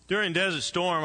During Desert Storm,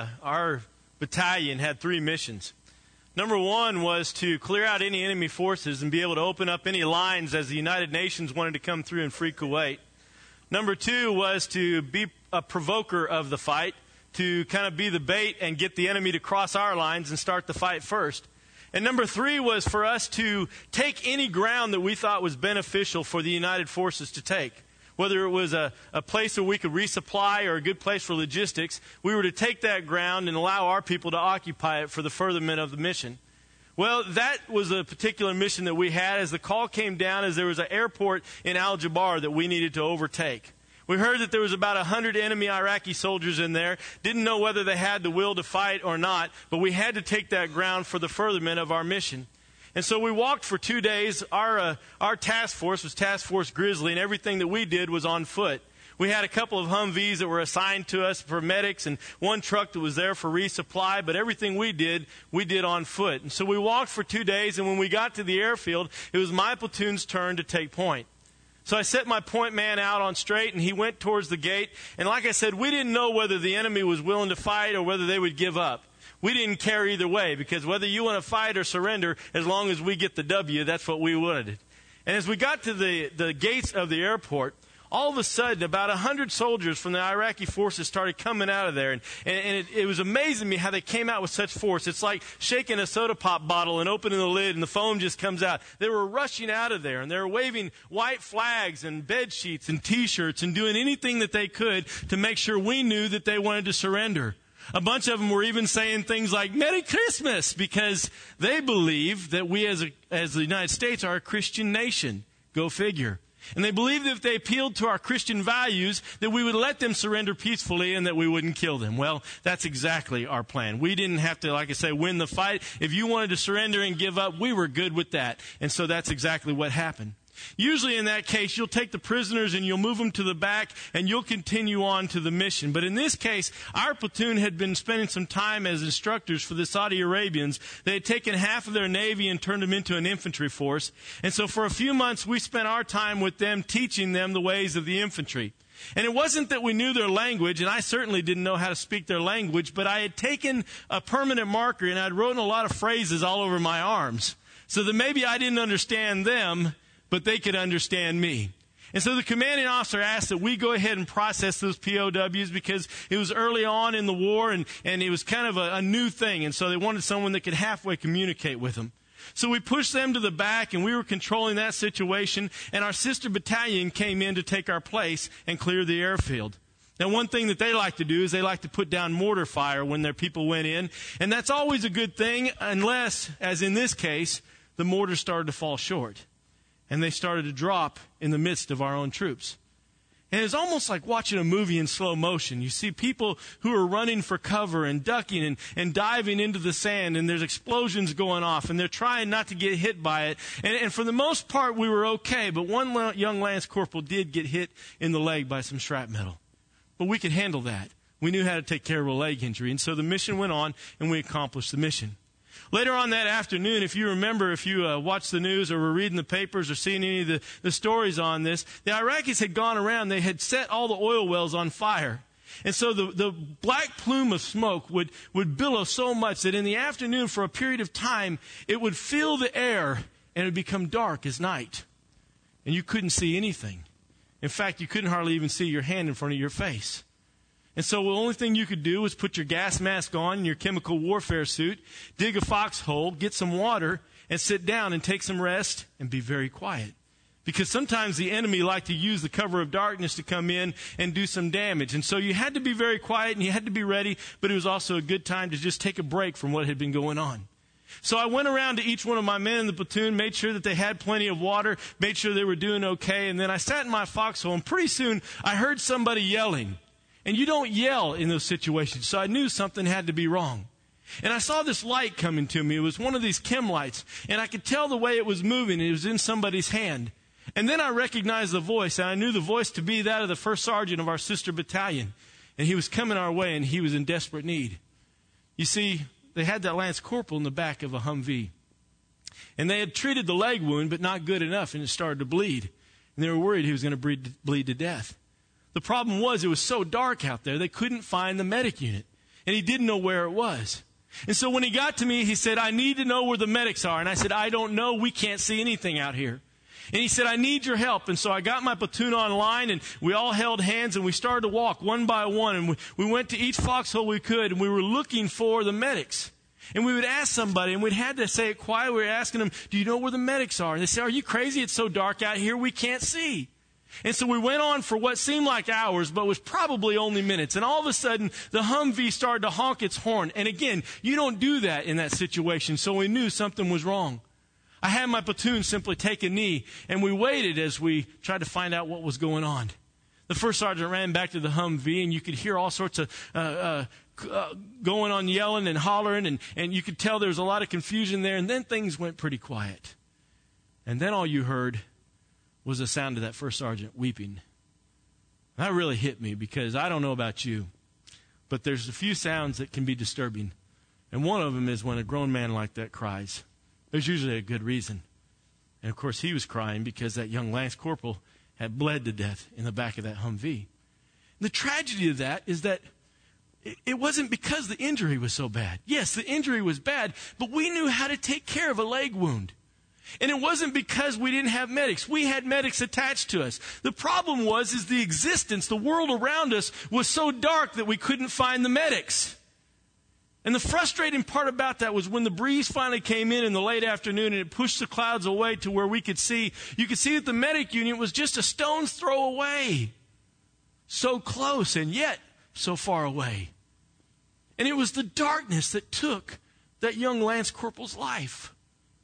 our battalion had 3 missions. Number 1 was to clear out any enemy forces and be able to open up any lines as the United Nations wanted to come through and free Kuwait. Number 2 was to be a provoker of the fight, to kind of be the bait and get the enemy to cross our lines and start the fight first. And number 3 was for us to take any ground that we thought was beneficial for the United Forces to take. Whether it was a place where we could resupply or a good place for logistics, we were to take that ground and allow our people to occupy it for the furtherment of the mission. Well, that was a particular mission that we had as the call came down as there was an airport in Al-Jabar that we needed to overtake. We heard that there was about 100 enemy Iraqi soldiers in there. Didn't know whether they had the will to fight or not, but we had to take that ground for the furtherment of our mission. And so we walked for 2 days. Our task force was Task Force Grizzly, and everything that we did was on foot. We had a couple of Humvees that were assigned to us for medics and one truck that was there for resupply, but everything we did on foot. And so we walked for 2 days, and when we got to the airfield, it was my platoon's turn to take point. So I set my point man out on straight, and he went towards the gate. And like I said, we didn't know whether the enemy was willing to fight or whether they would give up. We didn't care either way, because whether you want to fight or surrender, as long as we get the W, that's what we wanted. And as we got to the gates of the airport, all of a sudden, about 100 soldiers from the Iraqi forces started coming out of there. And it was amazing me how they came out with such force. It's like shaking a soda pop bottle and opening the lid and the foam just comes out. They were rushing out of there, and they were waving white flags and bed sheets and T-shirts and doing anything that they could to make sure we knew that they wanted to surrender. A bunch of them were even saying things like, "Merry Christmas," because they believe that we as the United States are a Christian nation. Go figure. And they believed that if they appealed to our Christian values, that we would let them surrender peacefully and that we wouldn't kill them. Well, that's exactly our plan. We didn't have to, like I say, win the fight. If you wanted to surrender and give up, we were good with that. And so that's exactly what happened. Usually in that case, you'll take the prisoners and you'll move them to the back and you'll continue on to the mission. But in this case, our platoon had been spending some time as instructors for the Saudi Arabians. They had taken half of their Navy and turned them into an infantry force. And so for a few months, we spent our time with them, teaching them the ways of the infantry. And it wasn't that we knew their language, and I certainly didn't know how to speak their language, but I had taken a permanent marker and I'd written a lot of phrases all over my arms so that maybe I didn't understand them, but they could understand me. And so the commanding officer asked that we go ahead and process those POWs because it was early on in the war and it was kind of a new thing. And so they wanted someone that could halfway communicate with them. So we pushed them to the back and we were controlling that situation. And our sister battalion came in to take our place and clear the airfield. Now, one thing that they like to do is they like to put down mortar fire when their people went in. And that's always a good thing unless, as in this case, the mortar started to fall short. And they started to drop in the midst of our own troops. And it's almost like watching a movie in slow motion. You see people who are running for cover and ducking and diving into the sand, and there's explosions going off, and they're trying not to get hit by it. And for the most part, we were okay, but one young lance corporal did get hit in the leg by some shrapnel. But we could handle that. We knew how to take care of a leg injury, and so the mission went on, and we accomplished the mission. Later on that afternoon, if you remember, if you watched the news or were reading the papers or seen any of the stories on this, the Iraqis had gone around, they had set all the oil wells on fire. And so the black plume of smoke would billow so much that in the afternoon, for a period of time, it would fill the air and it would become dark as night. And you couldn't see anything. In fact, you couldn't hardly even see your hand in front of your face. And so the only thing you could do was put your gas mask on, your chemical warfare suit, dig a foxhole, get some water, and sit down and take some rest and be very quiet. Because sometimes the enemy liked to use the cover of darkness to come in and do some damage. And so you had to be very quiet and you had to be ready, but it was also a good time to just take a break from what had been going on. So I went around to each one of my men in the platoon, made sure that they had plenty of water, made sure they were doing okay, and then I sat in my foxhole, and pretty soon I heard somebody yelling. And you don't yell in those situations, so I knew something had to be wrong. And I saw this light coming to me. It was one of these chem lights, and I could tell the way it was moving. It was in somebody's hand. And then I recognized the voice, and I knew the voice to be that of the first sergeant of our sister battalion. And he was coming our way, and he was in desperate need. You see, they had that lance corporal in the back of a Humvee. And they had treated the leg wound, but not good enough, and it started to bleed. And they were worried he was going to bleed to death. The problem was it was so dark out there, they couldn't find the medic unit. And he didn't know where it was. And so when he got to me, he said, I need to know where the medics are. And I said, I don't know. We can't see anything out here. And he said, I need your help. And so I got my platoon online, and we all held hands, and we started to walk one by one. And we went to each foxhole we could, and we were looking for the medics. And we would ask somebody, and we'd had to say it quiet. We were asking them, do you know where the medics are? And they said, are you crazy? It's so dark out here, we can't see. And so we went on for what seemed like hours, but was probably only minutes. And all of a sudden, the Humvee started to honk its horn. And again, you don't do that in that situation, so we knew something was wrong. I had my platoon simply take a knee, and we waited as we tried to find out what was going on. The first sergeant ran back to the Humvee, and you could hear all sorts of going on, yelling and hollering, and you could tell there was a lot of confusion there, and then things went pretty quiet. And then all you heard was the sound of that first sergeant weeping. That really hit me, because I don't know about you, but there's a few sounds that can be disturbing. And one of them is when a grown man like that cries. There's usually a good reason. And of course he was crying because that young Lance Corporal had bled to death in the back of that Humvee. The tragedy of that is that it wasn't because the injury was so bad. Yes, the injury was bad, but we knew how to take care of a leg wound. And it wasn't because we didn't have medics. We had medics attached to us. The problem is the existence, the world around us was so dark that we couldn't find the medics. And the frustrating part about that was when the breeze finally came in the late afternoon and it pushed the clouds away to where we could see, you could see that the medic unit was just a stone's throw away. So close and yet so far away. And it was the darkness that took that young Lance Corporal's life.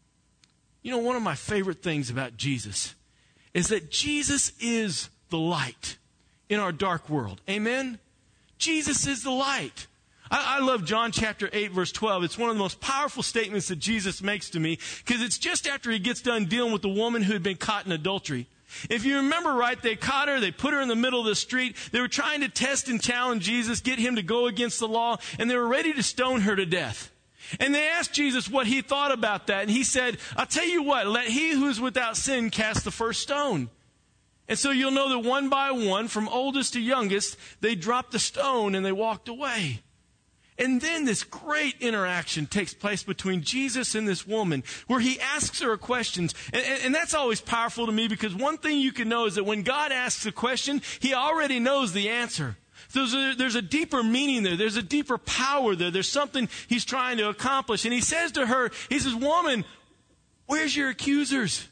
You know, one of my favorite things about Jesus is that Jesus is the light in our dark world. Amen? Jesus is the light. I love John chapter 8, verse 12. It's one of the most powerful statements that Jesus makes to me, because it's just after he gets done dealing with the woman who had been caught in adultery. If you remember right, they caught her, they put her in the middle of the street. They were trying to test and challenge Jesus, get him to go against the law, and they were ready to stone her to death. And they asked Jesus what he thought about that. And he said, I'll tell you what, let he who is without sin cast the first stone. And so you'll know that one by one, from oldest to youngest, they dropped the stone and they walked away. And then this great interaction takes place between Jesus and this woman, where he asks her questions. And that's always powerful to me, because one thing you can know is that when God asks a question, he already knows the answer. So there's a deeper meaning there. There's a deeper power there. There's something he's trying to accomplish. And he says to her, he says, woman, where's your accusers?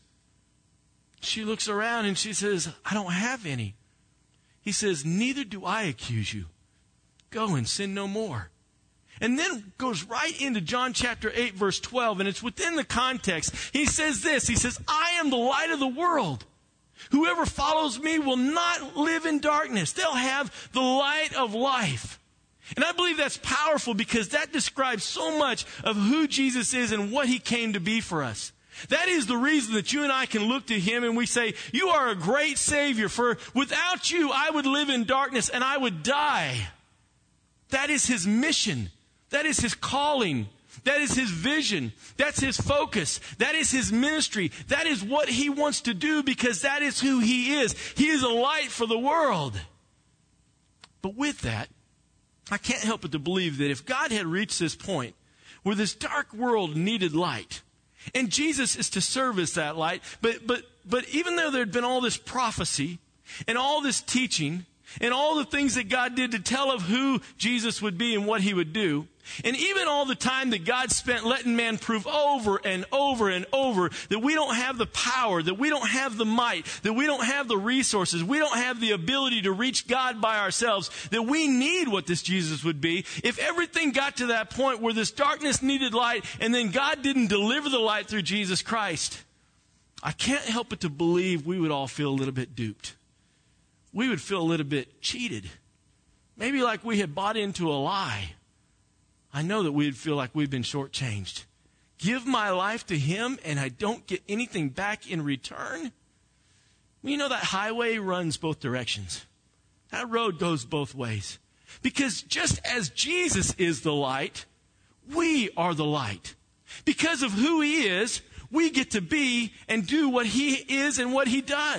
She looks around and she says, I don't have any. He says, neither do I accuse you. Go and sin no more. And then goes right into John chapter 8, verse 12, and it's within the context. He says this, he says, I am the light of the world. Whoever follows me will not live in darkness. They'll have the light of life. And I believe that's powerful, because that describes so much of who Jesus is and what he came to be for us. That is the reason that you and I can look to him and we say, you are a great Savior, for without you I would live in darkness and I would die. That is his mission. That is his calling. That is his vision. That's his focus. That is his ministry. That is what he wants to do, because that is who he is. He is a light for the world. But with that, I can't help but to believe that if God had reached this point where this dark world needed light, and Jesus is to serve as that light, but even though there had been all this prophecy and all this teaching and all the things that God did to tell of who Jesus would be and what he would do, and even all the time that God spent letting man prove over and over and over that we don't have the power, that we don't have the might, that we don't have the resources, we don't have the ability to reach God by ourselves, that we need what this Jesus would be. If everything got to that point where this darkness needed light and then God didn't deliver the light through Jesus Christ, I can't help but to believe we would all feel a little bit duped. We would feel a little bit cheated. Maybe like we had bought into a lie. I know that we'd feel like we've been shortchanged. Give my life to him and I don't get anything back in return? You know, that highway runs both directions. That road goes both ways. Because just as Jesus is the light, we are the light. Because of who he is, we get to be and do what he is and what he does.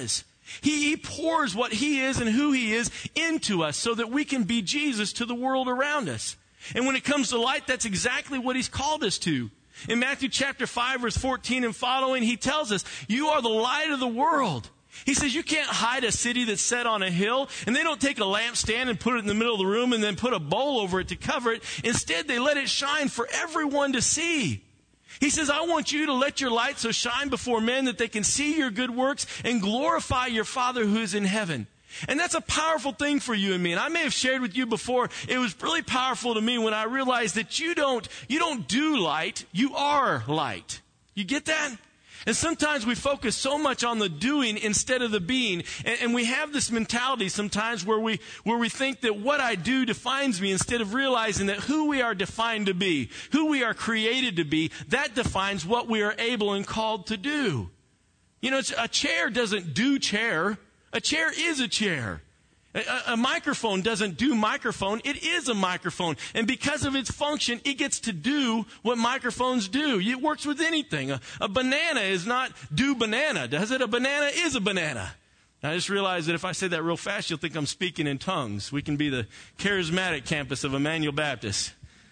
He pours what he is and who he is into us so that we can be Jesus to the world around us. And when it comes to light, that's exactly what he's called us to. In Matthew chapter 5, verse 14 and following, he tells us, you are the light of the world. He says you can't hide a city that's set on a hill, and they don't take a lampstand and put it in the middle of the room and then put a bowl over it to cover it. Instead, they let it shine for everyone to see. He says, I want you to let your light so shine before men that they can see your good works and glorify your Father who is in heaven. And that's a powerful thing for you and me. And I may have shared with you before, it was really powerful to me when I realized that you don't do light, you are light. You get that? And sometimes we focus so much on the doing instead of the being. And we have this mentality sometimes where we think that what I do defines me instead of realizing that who we are defined to be, who we are created to be, that defines what we are able and called to do. You know, a chair doesn't do chair. A chair is a chair. A microphone doesn't do microphone. It is a microphone. And because of its function, it gets to do what microphones do. It works with anything. A banana is not do banana, does it? A banana is a banana. I just realized that if I say that real fast, you'll think I'm speaking in tongues. We can be the charismatic campus of Emmanuel Baptist.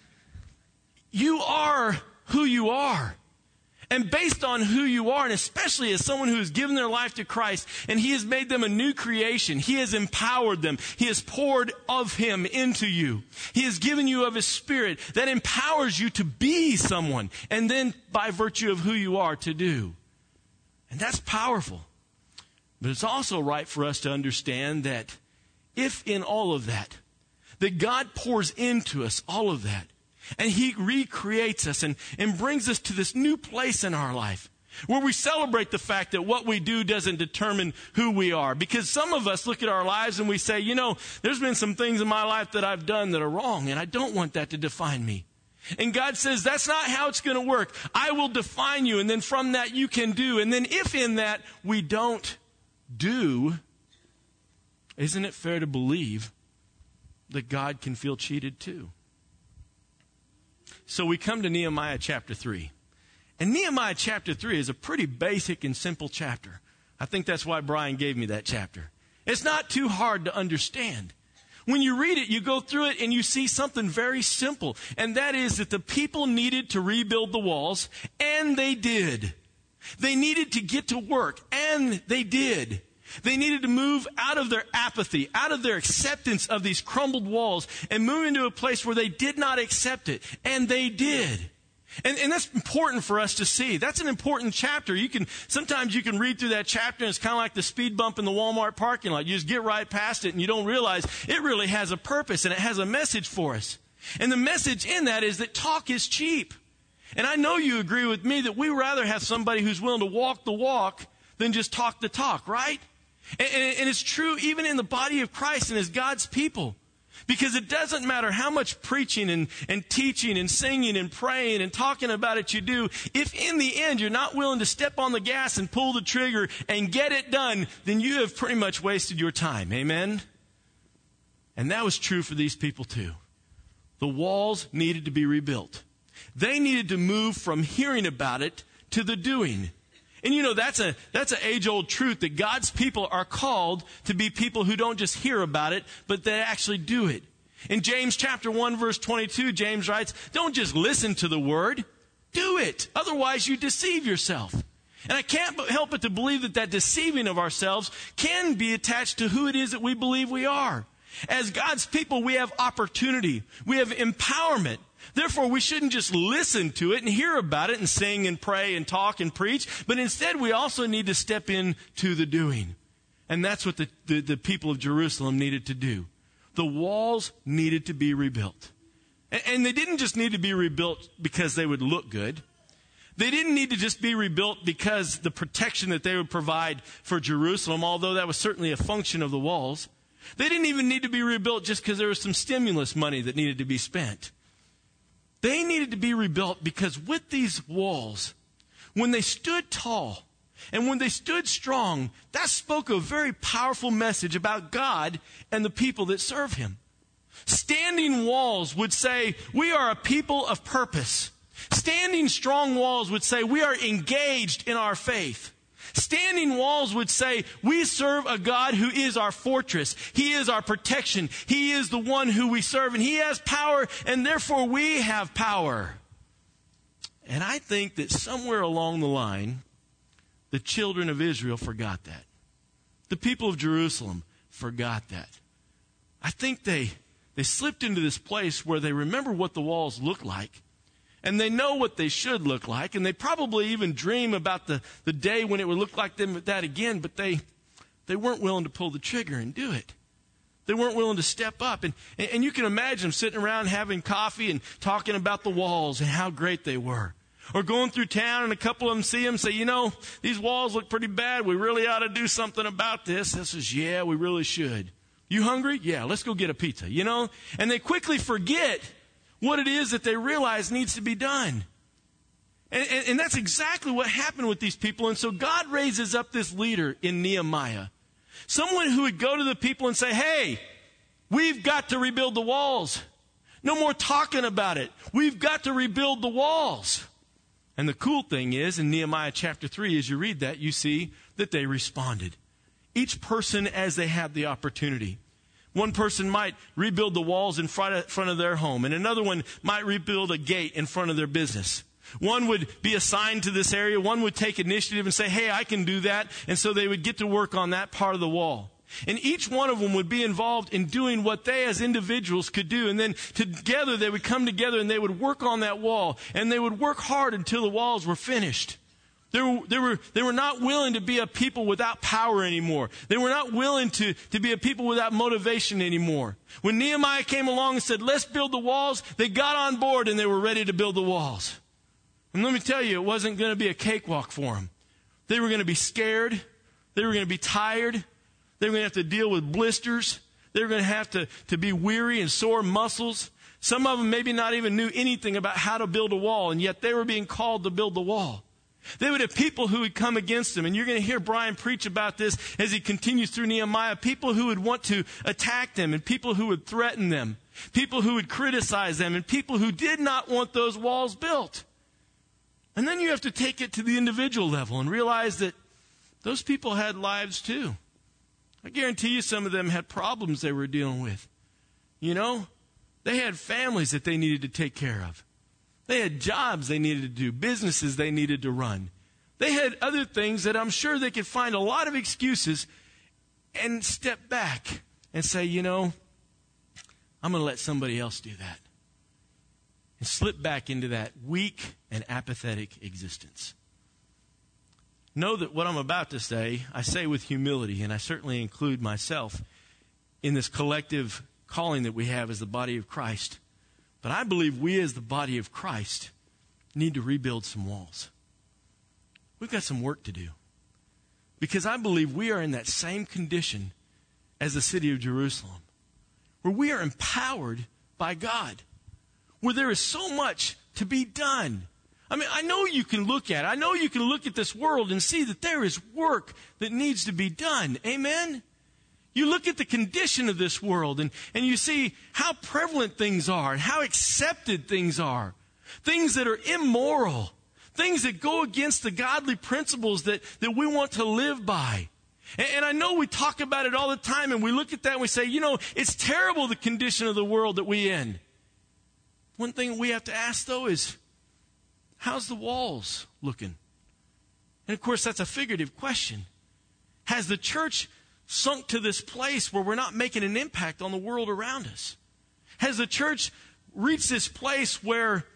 You are who you are. And based on who you are, and especially as someone who has given their life to Christ, and he has made them a new creation, he has empowered them, he has poured of him into you. He has given you of his Spirit that empowers you to be someone, and then by virtue of who you are to do. And that's powerful. But it's also right for us to understand that if in all of that God pours into us all of that, and he recreates us and brings us to this new place in our life where we celebrate the fact that what we do doesn't determine who we are. Because some of us look at our lives and we say, you know, there's been some things in my life that I've done that are wrong, and I don't want that to define me. And God says, that's not how it's going to work. I will define you, and then from that you can do. And then if in that we don't do, isn't it fair to believe that God can feel cheated too? So we come to Nehemiah chapter 3. And Nehemiah chapter 3 is a pretty basic and simple chapter. I think that's why Brian gave me that chapter. It's not too hard to understand. When you read it, you go through it and you see something very simple. And that is that the people needed to rebuild the walls, and they did. They needed to get to work, and they did. They needed to move out of their apathy, out of their acceptance of these crumbled walls, and move into a place where they did not accept it. And they did. And that's important for us to see. That's an important chapter. Sometimes you can read through that chapter and it's kind of like the speed bump in the Walmart parking lot. You just get right past it and you don't realize it really has a purpose and it has a message for us. And the message in that is that talk is cheap. And I know you agree with me that we rather have somebody who's willing to walk the walk than just talk the talk, right? And it's true even in the body of Christ and as God's people. Because it doesn't matter how much preaching and teaching and singing and praying and talking about it you do, if in the end you're not willing to step on the gas and pull the trigger and get it done, then you have pretty much wasted your time. Amen? And that was true for these people too. The walls needed to be rebuilt. They needed to move from hearing about it to the doing. And you know, that's an age-old truth that God's people are called to be people who don't just hear about it, but they actually do it. In James chapter 1, verse 22, James writes, don't just listen to the word, do it. Otherwise, you deceive yourself. And I can't help but to believe that deceiving of ourselves can be attached to who it is that we believe we are. As God's people, we have opportunity. We have empowerment. Therefore, we shouldn't just listen to it and hear about it and sing and pray and talk and preach, but instead we also need to step into the doing. And that's what the people of Jerusalem needed to do. The walls needed to be rebuilt. And they didn't just need to be rebuilt because they would look good. They didn't need to just be rebuilt because the protection that they would provide for Jerusalem, although that was certainly a function of the walls. They didn't even need to be rebuilt just because there was some stimulus money that needed to be spent. They needed to be rebuilt because with these walls, when they stood tall and when they stood strong, that spoke a very powerful message about God and the people that serve him. Standing walls would say, we are a people of purpose. Standing strong walls would say, we are engaged in our faith. Standing walls would say, we serve a God who is our fortress. He is our protection. He is the one who we serve, and He has power, and therefore we have power. And I think that somewhere along the line, the children of Israel forgot that. The people of Jerusalem forgot that. I think they slipped into this place where they remember what the walls look like, and they know what they should look like, and they probably even dream about the day when it would look like that again, but they weren't willing to pull the trigger and do it. They weren't willing to step up. And you can imagine them sitting around having coffee and talking about the walls and how great they were. Or going through town and a couple of them see them say, these walls look pretty bad. We really ought to do something about this. This is, yeah, we really should. You hungry? Yeah, let's go get a pizza, And they quickly forget what it is that they realize needs to be done. And that's exactly what happened with these people. And so God raises up this leader in Nehemiah. Someone who would go to the people and say, hey, we've got to rebuild the walls. No more talking about it. We've got to rebuild the walls. And the cool thing is, in Nehemiah chapter 3, as you read that, you see that they responded. Each person as they had the opportunity. One person might rebuild the walls in front of their home, and another one might rebuild a gate in front of their business. One would be assigned to this area. One would take initiative and say, hey, I can do that. And so they would get to work on that part of the wall. And each one of them would be involved in doing what they as individuals could do. And then together they would come together and they would work on that wall. And they would work hard until the walls were finished. They were not willing to be a people without power anymore. They were not willing to be a people without motivation anymore. When Nehemiah came along and said, let's build the walls, they got on board and they were ready to build the walls. And let me tell you, it wasn't going to be a cakewalk for them. They were going to be scared. They were going to be tired. They were going to have to deal with blisters. They were going to have to be weary and sore muscles. Some of them maybe not even knew anything about how to build a wall, and yet they were being called to build the wall. They would have people who would come against them, and you're going to hear Brian preach about this as he continues through Nehemiah. People who would want to attack them, and people who would threaten them, people who would criticize them, and people who did not want those walls built. And then you have to take it to the individual level and realize that those people had lives too. I guarantee you some of them had problems they were dealing with. They had families that they needed to take care of. They had jobs they needed to do, businesses they needed to run. They had other things that I'm sure they could find a lot of excuses and step back and say, I'm going to let somebody else do that. And slip back into that weak and apathetic existence. Know that what I'm about to say, I say with humility, and I certainly include myself in this collective calling that we have as the body of Christ. But I believe we as the body of Christ need to rebuild some walls. We've got some work to do. Because I believe we are in that same condition as the city of Jerusalem, where we are empowered by God, where there is so much to be done. I know you can look at this world and see that there is work that needs to be done. Amen? You look at the condition of this world and you see how prevalent things are and how accepted things are. Things that are immoral. Things that go against the godly principles that we want to live by. And I know we talk about it all the time and we look at that and we say, it's terrible the condition of the world that we're in. One thing we have to ask though is, how's the walls looking? And of course that's a figurative question. Has the church sunk to this place where we're not making an impact on the world around us? Has the church reached this place where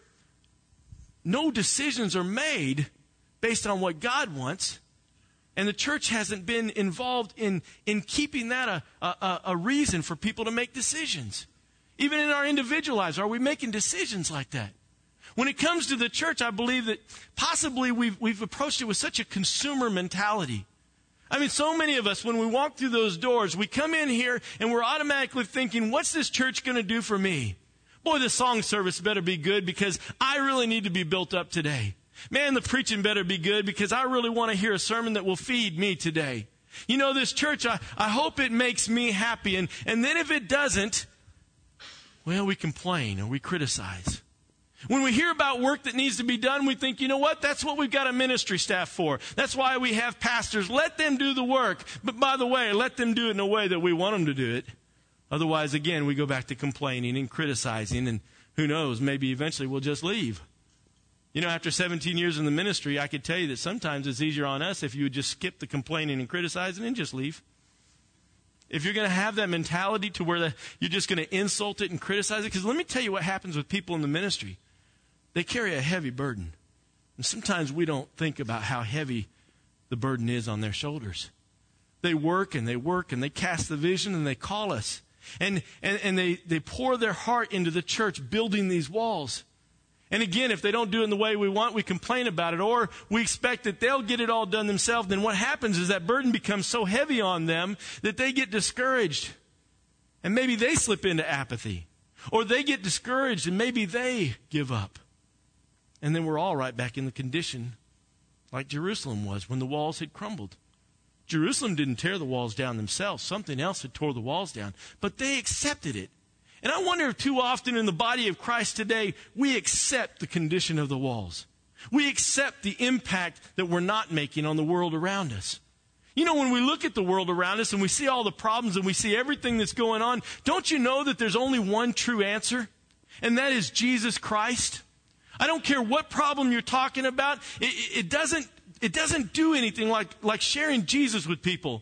no decisions are made based on what God wants, and the church hasn't been involved in keeping that a reason for people to make decisions? Even in our individual lives, are we making decisions like that? When it comes to the church, I believe that possibly we've approached it with such a consumer mentality. So many of us, when we walk through those doors, we come in here and we're automatically thinking, what's this church going to do for me? Boy, the song service better be good because I really need to be built up today. Man, the preaching better be good because I really want to hear a sermon that will feed me today. This church, I hope it makes me happy. And then if it doesn't, well, we complain or we criticize. When we hear about work that needs to be done, we think, you know what? That's what we've got a ministry staff for. That's why we have pastors. Let them do the work. But by the way, let them do it in a way that we want them to do it. Otherwise, again, we go back to complaining and criticizing, and who knows, maybe eventually we'll just leave. You know, after 17 years in the ministry, I could tell you that sometimes it's easier on us if you would just skip the complaining and criticizing and just leave. If you're going to have that mentality to where you're just going to insult it and criticize it, because let me tell you what happens with people in the ministry. They carry a heavy burden. And sometimes we don't think about how heavy the burden is on their shoulders. They work and they cast the vision and they call us. And they pour their heart into the church building these walls. And again, if they don't do it in the way we want, we complain about it, or we expect that they'll get it all done themselves. Then what happens is that burden becomes so heavy on them that they get discouraged. And maybe they slip into apathy. Or they get discouraged and maybe they give up. And then we're all right back in the condition like Jerusalem was when the walls had crumbled. Jerusalem didn't tear the walls down themselves. Something else had tore the walls down. But they accepted it. And I wonder if too often in the body of Christ today, we accept the condition of the walls. We accept the impact that we're not making on the world around us. You know, when we look at the world around us and we see all the problems and we see everything that's going on, don't you know that there's only one true answer? And that is Jesus Christ. I don't care what problem you're talking about. It doesn't do anything like sharing Jesus with people.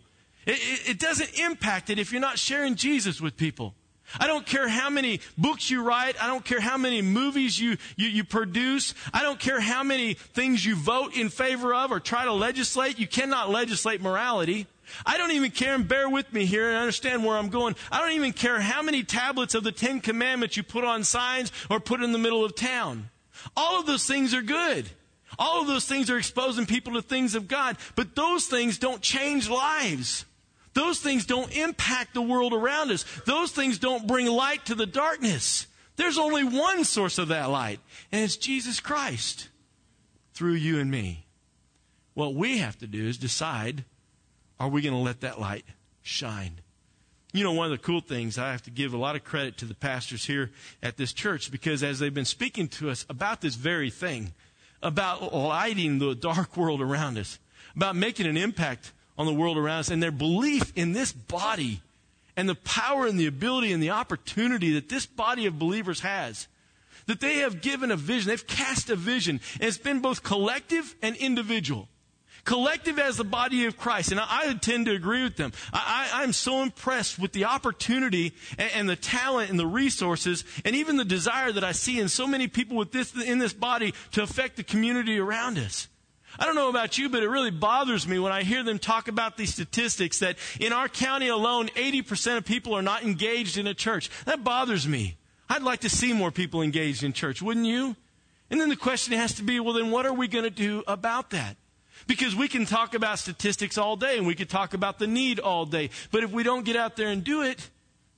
It doesn't impact it if you're not sharing Jesus with people. I don't care how many books you write. I don't care how many movies you produce. I don't care how many things you vote in favor of or try to legislate. You cannot legislate morality. I don't even care, and bear with me here and understand where I'm going. I don't even care how many tablets of the 10 Commandments you put on signs or put in the middle of town. All of those things are good. All of those things are exposing people to things of God. But those things don't change lives. Those things don't impact the world around us. Those things don't bring light to the darkness. There's only one source of that light, and it's Jesus Christ through you and me. What we have to do is decide, are we going to let that light shine? You know, one of the cool things, I have to give a lot of credit to the pastors here at this church, because as they've been speaking to us about this very thing, about lighting the dark world around us, about making an impact on the world around us, and their belief in this body and the power and the ability and the opportunity that this body of believers has, that they have given a vision, they've cast a vision, and it's been both collective and individual. Collective as the body of Christ, and I tend to agree with them. I'm so impressed with the opportunity and the talent and the resources and even the desire that I see in so many people in this body to affect the community around us. I don't know about you, but it really bothers me when I hear them talk about these statistics that in our county alone, 80% of people are not engaged in a church. That bothers me. I'd like to see more people engaged in church, wouldn't you? And then the question has to be, well, then what are we going to do about that? Because we can talk about statistics all day and we could talk about the need all day. But if we don't get out there and do it,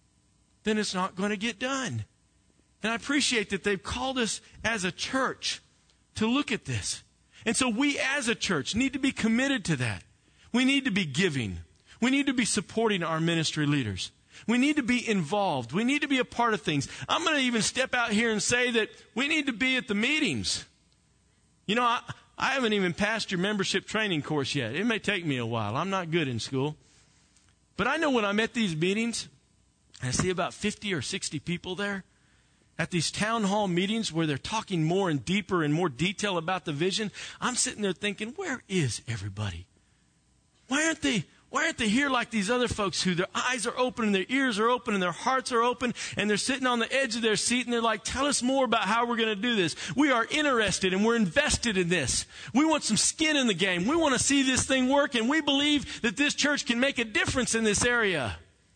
then it's not going to get done. And I appreciate that they've called us as a church to look at this. And so we as a church need to be committed to that. We need to be giving. We need to be supporting our ministry leaders. We need to be involved. We need to be a part of things. I'm going to even step out here and say that we need to be at the meetings. You know, I haven't even passed your membership training course yet. It may take me a while. I'm not good in school. But I know when I'm at these meetings, I see about 50 or 60 people there. At these town hall meetings where they're talking more and deeper and more detail about the vision, I'm sitting there thinking, where is everybody? Why aren't they here like these other folks who their eyes are open and their ears are open and their hearts are open and they're sitting on the edge of their seat and they're like, tell us more about how we're going to do this. We are interested and we're invested in this. We want some skin in the game. We want to see this thing work, and we believe that this church can make a difference in this area.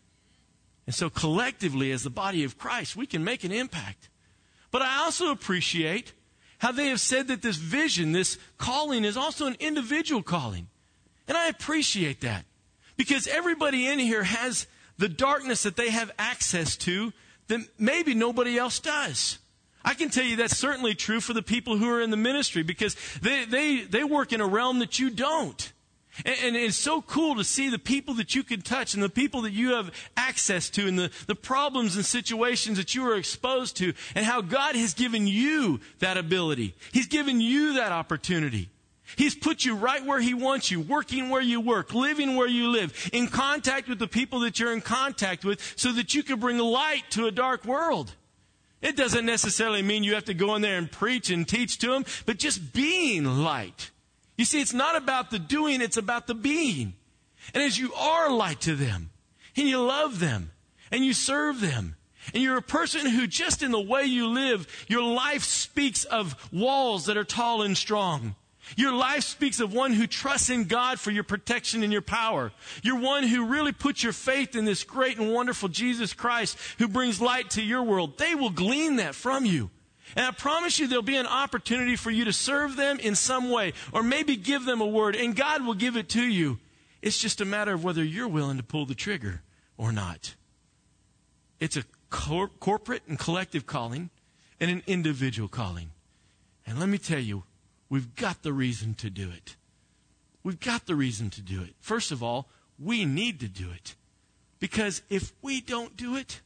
And so collectively, as the body of Christ, we can make an impact. But I also appreciate how they have said that this vision, this calling, is also an individual calling. And I appreciate that. Because everybody in here has the darkness that they have access to that maybe nobody else does. I can tell you that's certainly true for the people who are in the ministry, because they work in a realm that you don't. And it's so cool to see the people that you can touch and the people that you have access to and the problems and situations that you are exposed to and how God has given you that ability. He's given you that opportunity. He's put you right where He wants you, working where you work, living where you live, in contact with the people that you're in contact with so that you can bring light to a dark world. It doesn't necessarily mean you have to go in there and preach and teach to them, but just being light. You see, it's not about the doing, it's about the being. And as you are light to them, and you love them, and you serve them, and you're a person who just in the way you live, your life speaks of walls that are tall and strong. Your life speaks of one who trusts in God for your protection and your power. You're one who really puts your faith in this great and wonderful Jesus Christ who brings light to your world. They will glean that from you. And I promise you there'll be an opportunity for you to serve them in some way or maybe give them a word, and God will give it to you. It's just a matter of whether you're willing to pull the trigger or not. It's a corporate and collective calling and an individual calling. And let me tell you, we've got the reason to do it. We've got the reason to do it. First of all, we need to do it. Because if we don't do it,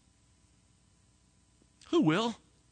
who will?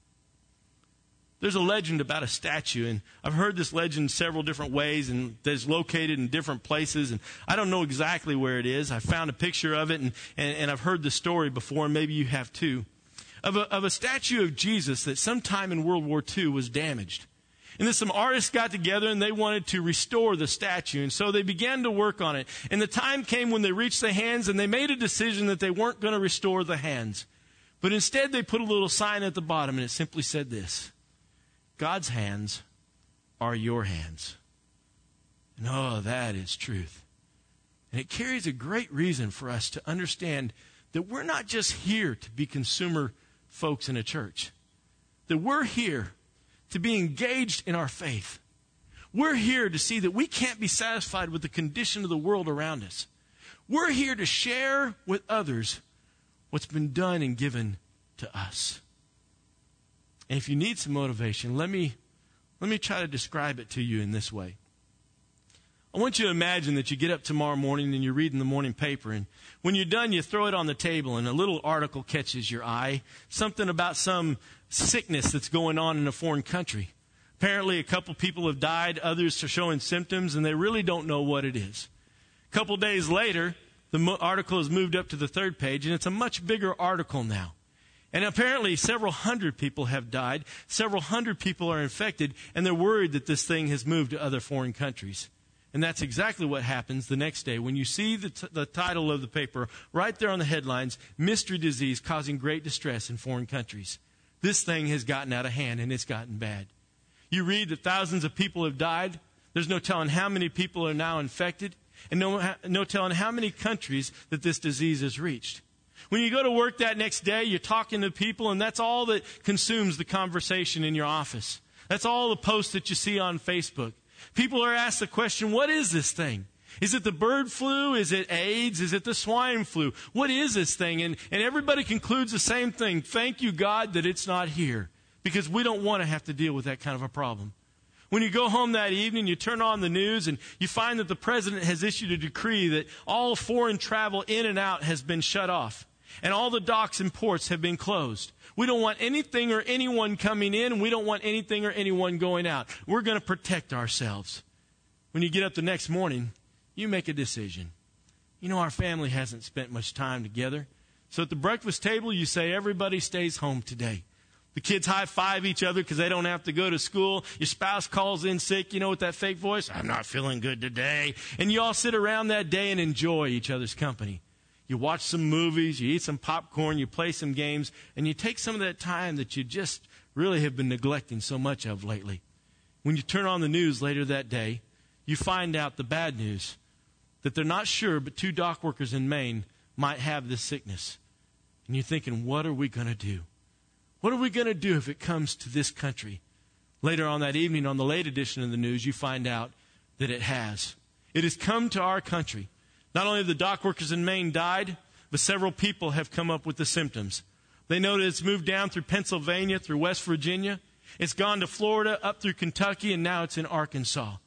There's a legend about a statue, and I've heard this legend several different ways, and it's located in different places, and I don't know exactly where it is. I found a picture of it, and I've heard the story before, and maybe you have too, of a statue of Jesus that sometime in World War II was damaged. And then some artists got together, and they wanted to restore the statue, and so they began to work on it. And the time came when they reached the hands, and they made a decision that they weren't going to restore the hands. But instead, they put a little sign at the bottom, and it simply said this: God's hands are your hands. And oh, that is truth. And it carries a great reason for us to understand that we're not just here to be consumer folks in a church. That we're here to be engaged in our faith. We're here to see that we can't be satisfied with the condition of the world around us. We're here to share with others what's been done and given to us. And if you need some motivation, let me try to describe it to you in this way. I want you to imagine that you get up tomorrow morning and you're reading the morning paper, and when you're done, you throw it on the table and a little article catches your eye, something about some sickness that's going on in a foreign country. Apparently a couple people have died, others are showing symptoms, and they really don't know what it is. A couple days later, the article is moved up to the third page, and it's a much bigger article now. And apparently several hundred people have died, several hundred people are infected, and they're worried that this thing has moved to other foreign countries. And that's exactly what happens the next day when you see the title of the paper right there on the headlines, Mystery Disease Causing Great Distress in Foreign Countries. This thing has gotten out of hand, and it's gotten bad. You read that thousands of people have died. There's no telling how many people are now infected, and no telling how many countries that this disease has reached. When you go to work that next day, you're talking to people, and that's all that consumes the conversation in your office. That's all the posts that you see on Facebook. People are asked the question, what is this thing? Is it the bird flu? Is it AIDS? Is it the swine flu? What is this thing? And everybody concludes the same thing. Thank you, God, that it's not here, because we don't want to have to deal with that kind of a problem. When you go home that evening, you turn on the news, and you find that the president has issued a decree that all foreign travel in and out has been shut off. And all the docks and ports have been closed. We don't want anything or anyone coming in, and we don't want anything or anyone going out. We're going to protect ourselves. When you get up the next morning, you make a decision. You know, our family hasn't spent much time together. So at the breakfast table, you say, everybody stays home today. The kids high-five each other because they don't have to go to school. Your spouse calls in sick, you know, with that fake voice, I'm not feeling good today. And you all sit around that day and enjoy each other's company. You watch some movies, you eat some popcorn, you play some games, and you take some of that time that you just really have been neglecting so much of lately. When you turn on the news later that day, you find out the bad news, that they're not sure, but 2 dock workers in Maine might have this sickness. And you're thinking, what are we going to do? What are we going to do if it comes to this country? Later on that evening, on the late edition of the news, you find out that it has. It has come to our country. Not only have the dock workers in Maine died, but several people have come up with the symptoms. They know that it's moved down through Pennsylvania, through West Virginia. It's gone to Florida, up through Kentucky, and now it's in Arkansas.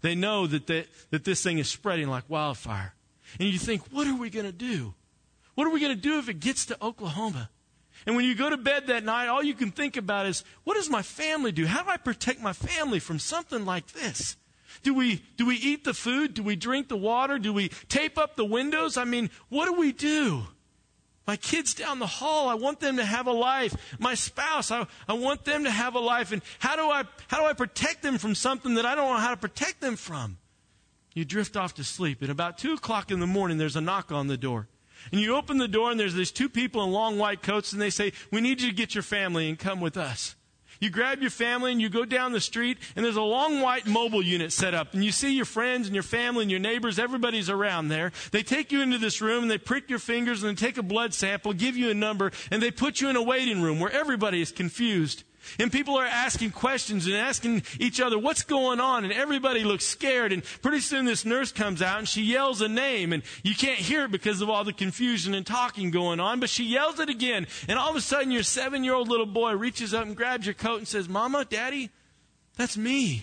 They know that this thing is spreading like wildfire. And you think, what are we going to do? What are we going to do if it gets to Oklahoma? And when you go to bed that night, all you can think about is, what does my family do? How do I protect my family from something like this? Do we eat the food? Do we drink the water? Do we tape up the windows? I mean, what do we do? My kids down the hall, I want them to have a life. My spouse, I want them to have a life. And how do I protect them from something that I don't know how to protect them from? You drift off to sleep. And about 2 o'clock in the morning, there's a knock on the door. And you open the door, and there's these 2 people in long white coats, and they say, we need you to get your family and come with us. You grab your family, and you go down the street, and there's a long white mobile unit set up. And you see your friends and your family and your neighbors, everybody's around there. They take you into this room, and they prick your fingers, and they take a blood sample, give you a number, and they put you in a waiting room where everybody is confused. And people are asking questions and asking each other, what's going on? And everybody looks scared. And pretty soon this nurse comes out and she yells a name. And you can't hear it because of all the confusion and talking going on. But she yells it again. And all of a sudden your 7-year-old little boy reaches up and grabs your coat and says, Mama, Daddy, that's me.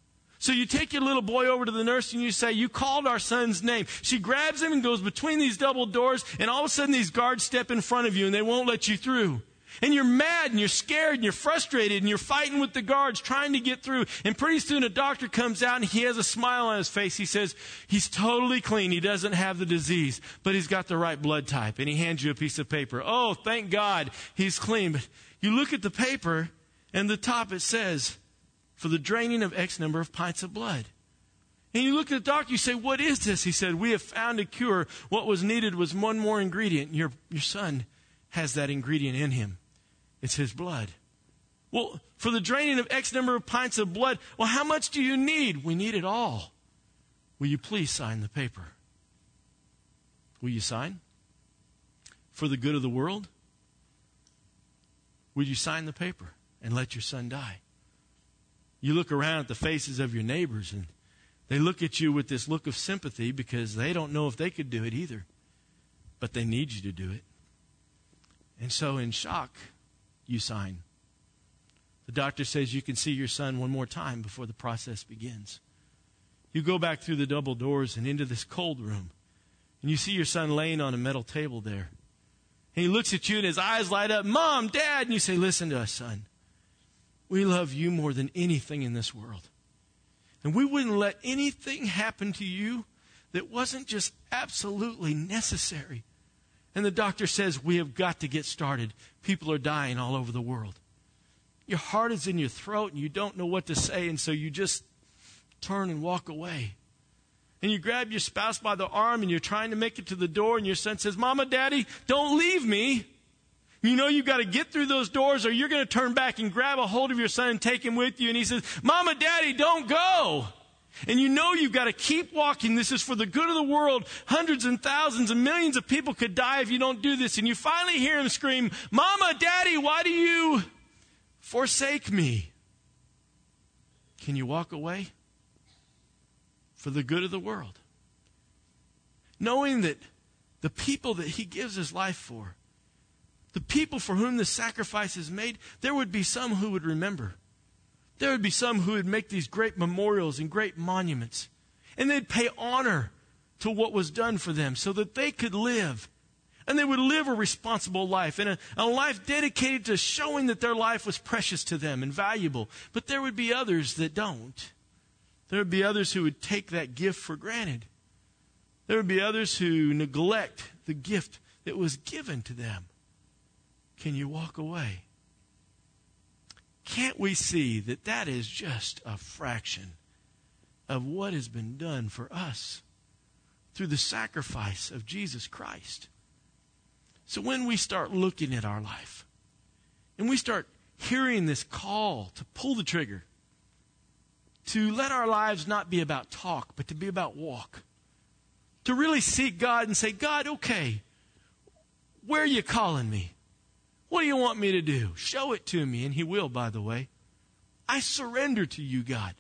So you take your little boy over to the nurse and you say, you called our son's name. She grabs him and goes between these double doors. And all of a sudden these guards step in front of you and they won't let you through. And you're mad and you're scared and you're frustrated and you're fighting with the guards trying to get through. And pretty soon a doctor comes out and he has a smile on his face. He says, he's totally clean. He doesn't have the disease, but he's got the right blood type. And he hands you a piece of paper. Oh, thank God he's clean. But you look at the paper and the top it says, for the draining of X number of pints of blood. And you look at the doctor, you say, what is this? He said, we have found a cure. What was needed was one more ingredient. Your son has that ingredient in him. It's his blood. Well, for the draining of X number of pints of blood, well, how much do you need? We need it all. Will you please sign the paper? Will you sign? For the good of the world? Will you sign the paper and let your son die? You look around at the faces of your neighbors and they look at you with this look of sympathy because they don't know if they could do it either. But they need you to do it. And so in shock, you sign. The doctor says you can see your son one more time before the process begins. You go back through the double doors and into this cold room. And you see your son laying on a metal table there. And he looks at you and his eyes light up. Mom, Dad. And you say, listen to us, son. We love you more than anything in this world. And we wouldn't let anything happen to you that wasn't just absolutely necessary. And the doctor says, we have got to get started. People are dying all over the world. Your heart is in your throat and you don't know what to say, and so you just turn and walk away. And you grab your spouse by the arm and you're trying to make it to the door, and your son says, Mama, Daddy, don't leave me. You know you've got to get through those doors or you're going to turn back and grab a hold of your son and take him with you. And he says, Mama, Daddy, don't go. And you know you've got to keep walking. This is for the good of the world. Hundreds and thousands and millions of people could die if you don't do this. And you finally hear him scream, Mama, Daddy, why do you forsake me? Can you walk away? For the good of the world. Knowing that the people that he gives his life for, the people for whom the sacrifice is made, there would be some who would remember. There would be some who would make these great memorials and great monuments. And they'd pay honor to what was done for them so that they could live. And they would live a responsible life and a life dedicated to showing that their life was precious to them and valuable. But there would be others that don't. There would be others who would take that gift for granted. There would be others who neglect the gift that was given to them. Can you walk away? Can't we see that that is just a fraction of what has been done for us through the sacrifice of Jesus Christ? So when we start looking at our life and we start hearing this call to pull the trigger, to let our lives not be about talk, but to be about walk, to really seek God and say, God, okay, where are you calling me? What do you want me to do? Show it to me. And he will, by the way. I surrender to you, God.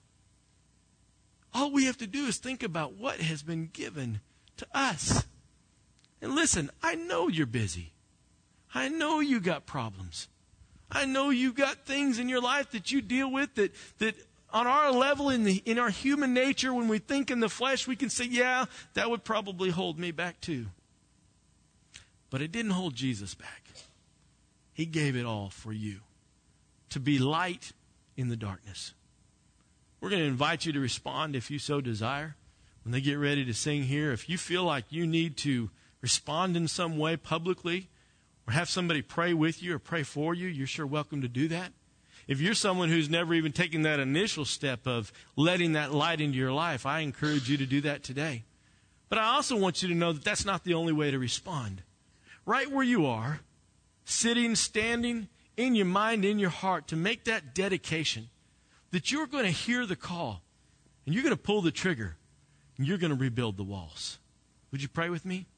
All we have to do is think about what has been given to us. And listen, I know you're busy. I know you got problems. I know you got things in your life that you deal with that on our level, in our human nature, when we think in the flesh, we can say, yeah, that would probably hold me back too. But it didn't hold Jesus back. He gave it all for you to be light in the darkness. We're going to invite you to respond if you so desire. When they get ready to sing here, if you feel like you need to respond in some way publicly or have somebody pray with you or pray for you, you're sure welcome to do that. If you're someone who's never even taken that initial step of letting that light into your life, I encourage you to do that today. But I also want you to know that that's not the only way to respond. Right where you are, sitting, standing, in your mind, in your heart, to make that dedication that you're going to hear the call and you're going to pull the trigger and you're going to rebuild the walls. Would you pray with me?